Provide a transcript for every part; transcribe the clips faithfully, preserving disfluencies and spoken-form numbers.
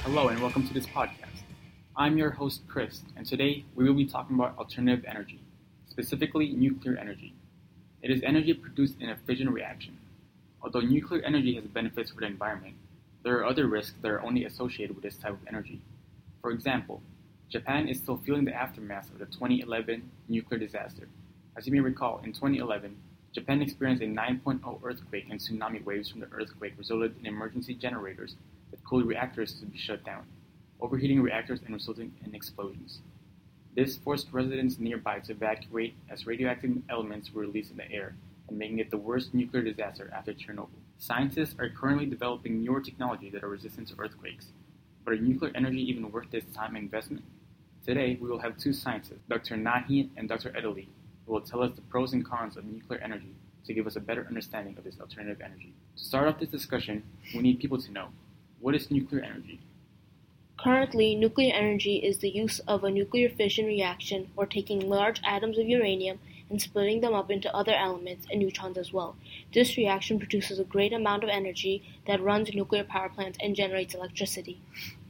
Hello and welcome to this podcast. I'm your host Chris, and today we will be talking about alternative energy, specifically nuclear energy. It is energy produced in a fission reaction. Although nuclear energy has benefits for the environment, there are other risks that are only associated with this type of energy. For example, Japan is still feeling the aftermath of the twenty eleven nuclear disaster. As you may recall, in twenty eleven, Japan experienced a nine point oh earthquake and tsunami waves from the earthquake resulted in emergency generators that cooled reactors to be shut down, overheating reactors and resulting in explosions. This forced residents nearby to evacuate as radioactive elements were released in the air, and making it the worst nuclear disaster after Chernobyl. Scientists are currently developing newer technology that are resistant to earthquakes. But are nuclear energy even worth this time and investment? Today, we will have two scientists, Doctor Nahi and Doctor Edeli, who will tell us the pros and cons of nuclear energy to give us a better understanding of this alternative energy. To start off this discussion, we need people to know, what is nuclear energy? Currently, nuclear energy is the use of a nuclear fission reaction, or taking large atoms of uranium and splitting them up into other elements and neutrons as well. This reaction produces a great amount of energy that runs nuclear power plants and generates electricity.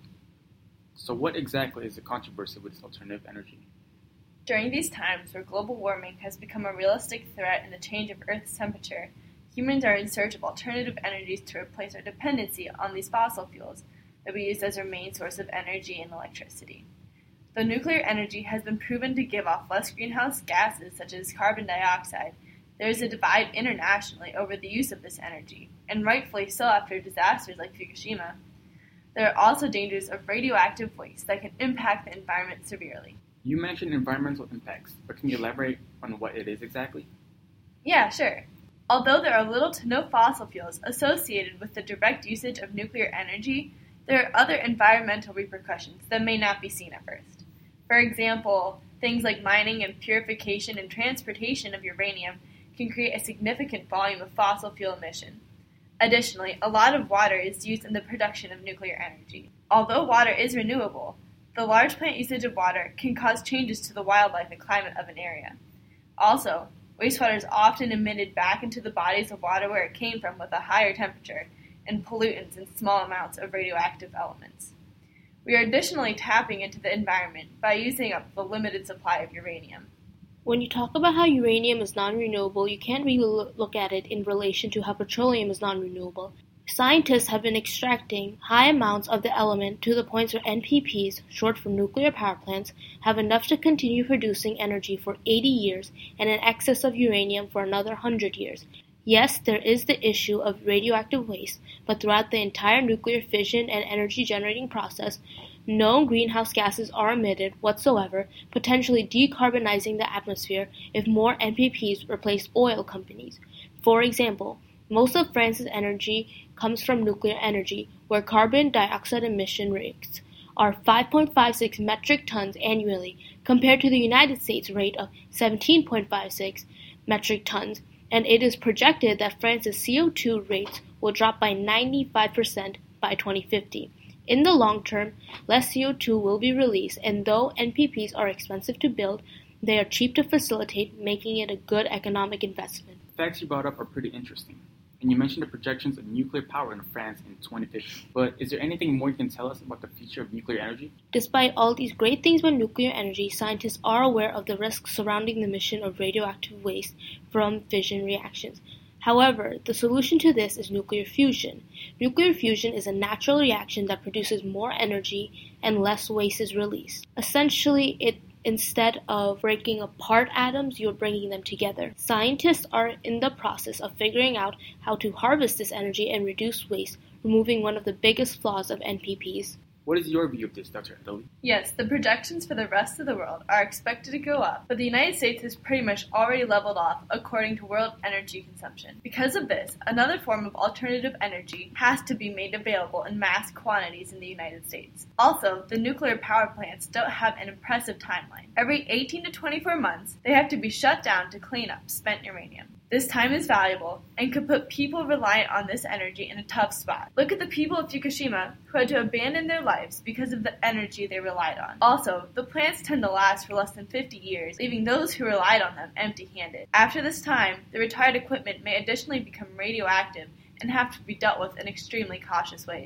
So what exactly is the controversy with this alternative energy? During these times where global warming has become a realistic threat in the change of Earth's temperature, humans are in search of alternative energies to replace our dependency on these fossil fuels that we use as our main source of energy and electricity. Though nuclear energy has been proven to give off less greenhouse gases such as carbon dioxide, there is a divide internationally over the use of this energy, and rightfully so after disasters like Fukushima. There are also dangers of radioactive waste that can impact the environment severely. You mentioned environmental impacts, but can you elaborate on what it is exactly? Yeah, sure. Although there are little to no fossil fuels associated with the direct usage of nuclear energy, there are other environmental repercussions that may not be seen at first. For example, things like mining and purification and transportation of uranium can create a significant volume of fossil fuel emission. Additionally, a lot of water is used in the production of nuclear energy. Although water is renewable, the large plant usage of water can cause changes to the wildlife and climate of an area. Also, wastewater is often emitted back into the bodies of water where it came from with a higher temperature and pollutants and small amounts of radioactive elements. We are additionally tapping into the environment by using up the limited supply of uranium. When you talk about how uranium is non-renewable, you can't really look at it in relation to how petroleum is non-renewable. Scientists have been extracting high amounts of the element to the point where N P Ps, short for nuclear power plants, have enough to continue producing energy for eighty years and an excess of uranium for another one hundred years. Yes, there is the issue of radioactive waste, but throughout the entire nuclear fission and energy generating process, no greenhouse gases are emitted whatsoever, potentially decarbonizing the atmosphere if more N P Ps replace oil companies. For example, most of France's energy comes from nuclear energy, where carbon dioxide emission rates are five point five six metric tons annually, compared to the United States rate of seventeen point five six metric tons, and it is projected that France's C O two rates will drop by ninety-five percent by twenty fifty. In the long term, less C O two will be released, and though N P Ps are expensive to build, they are cheap to facilitate, making it a good economic investment. The facts you brought up are pretty interesting. And you mentioned the projections of nuclear power in France in twenty fifty. But is there anything more you can tell us about the future of nuclear energy? Despite all these great things about nuclear energy, scientists are aware of the risks surrounding the emission of radioactive waste from fission reactions. However, the solution to this is nuclear fusion. Nuclear fusion is a natural reaction that produces more energy and less waste is released. Essentially, it Instead of breaking apart atoms, you're bringing them together. Scientists are in the process of figuring out how to harvest this energy and reduce waste, removing one of the biggest flaws of N P Ps. What is your view of this, Doctor Edeli? Yes, the projections for the rest of the world are expected to go up, but the United States has pretty much already leveled off according to world energy consumption. Because of this, another form of alternative energy has to be made available in mass quantities in the United States. Also, the nuclear power plants don't have an impressive timeline. Every eighteen to twenty-four months, they have to be shut down to clean up spent uranium. This time is valuable and could put people reliant on this energy in a tough spot. Look at the people of Fukushima who had to abandon their lives because of the energy they relied on. Also, the plants tend to last for less than fifty years, leaving those who relied on them empty-handed. After this time, the retired equipment may additionally become radioactive and have to be dealt with in extremely cautious ways.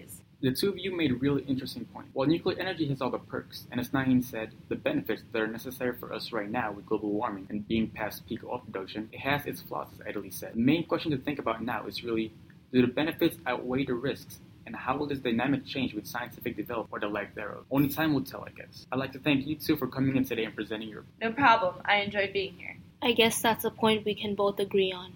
The two of you made a really interesting point. While nuclear energy has all the perks, and as Naeem said, the benefits that are necessary for us right now with global warming and being past peak oil production, it has its flaws, as Idly said. The main question to think about now is really, do the benefits outweigh the risks? And how will this dynamic change with scientific development or the lack thereof? Only time will tell, I guess. I'd like to thank you two for coming in today and presenting your... No problem. I enjoyed being here. I guess that's a point we can both agree on.